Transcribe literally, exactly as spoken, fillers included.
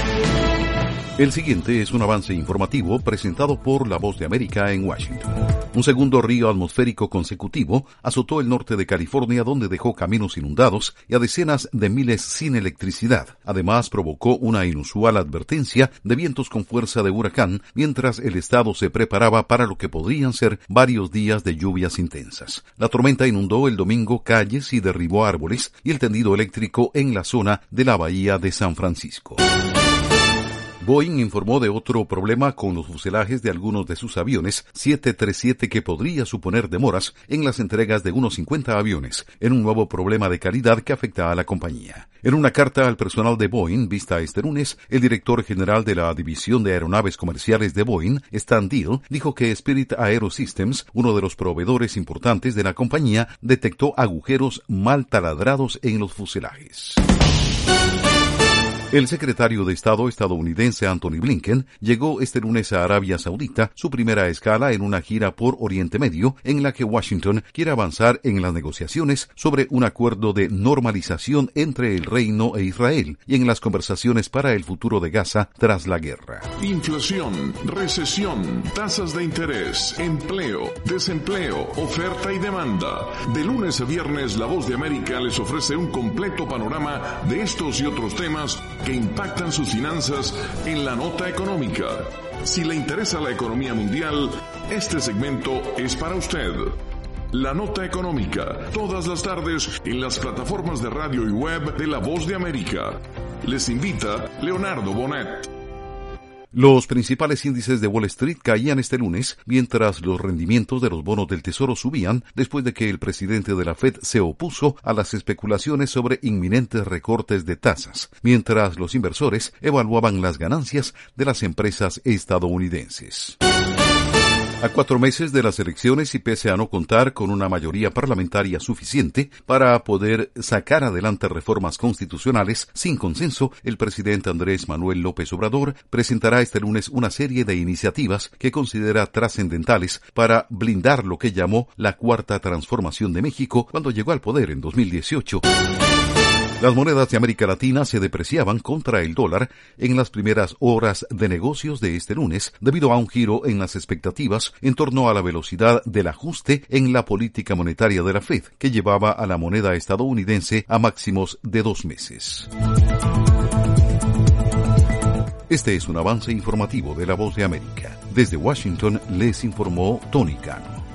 El siguiente es un avance informativo presentado por La Voz de América en Washington. Un segundo río atmosférico consecutivo azotó el norte de California, donde dejó caminos inundados y a decenas de miles sin electricidad. Además, provocó una inusual advertencia de vientos con fuerza de huracán, mientras el estado se preparaba para lo que podrían ser varios días de lluvias intensas. La tormenta inundó el domingo calles y derribó árboles y el tendido eléctrico en la zona de la bahía de San Francisco. Boeing informó de otro problema con los fuselajes de algunos de sus aviones siete treinta y siete que podría suponer demoras en las entregas de unos cincuenta aviones, en un nuevo problema de calidad que afecta a la compañía. En una carta al personal de Boeing vista este lunes, el director general de la División de Aeronaves Comerciales de Boeing, Stan Deal, dijo que Spirit AeroSystems, uno de los proveedores importantes de la compañía, detectó agujeros mal taladrados en los fuselajes. El secretario de Estado estadounidense Antony Blinken llegó este lunes a Arabia Saudita, su primera escala en una gira por Oriente Medio, en la que Washington quiere avanzar en las negociaciones sobre un acuerdo de normalización entre el Reino e Israel y en las conversaciones para el futuro de Gaza tras la guerra. Inflación, recesión, tasas de interés, empleo, desempleo, oferta y demanda. De lunes a viernes, La Voz de América les ofrece un completo panorama de estos y otros temas que impactan sus finanzas en la nota económica. Si le interesa la economía mundial, este segmento es para usted. La nota económica, todas las tardes en las plataformas de radio y web de La Voz de América. Les invita Leonardo Bonet. Los principales índices de Wall Street caían este lunes, mientras los rendimientos de los bonos del Tesoro subían después de que el presidente de la Fed se opuso a las especulaciones sobre inminentes recortes de tasas, mientras los inversores evaluaban las ganancias de las empresas estadounidenses. A cuatro meses de las elecciones y pese a no contar con una mayoría parlamentaria suficiente para poder sacar adelante reformas constitucionales sin consenso, el presidente Andrés Manuel López Obrador presentará este lunes una serie de iniciativas que considera trascendentales para blindar lo que llamó la Cuarta Transformación de México cuando llegó al poder en dos mil dieciocho. Las monedas de América Latina se depreciaban contra el dólar en las primeras horas de negocios de este lunes debido a un giro en las expectativas en torno a la velocidad del ajuste en la política monetaria de la Fed, que llevaba a la moneda estadounidense a máximos de dos meses. Este es un avance informativo de La Voz de América. Desde Washington les informó Tony Cano.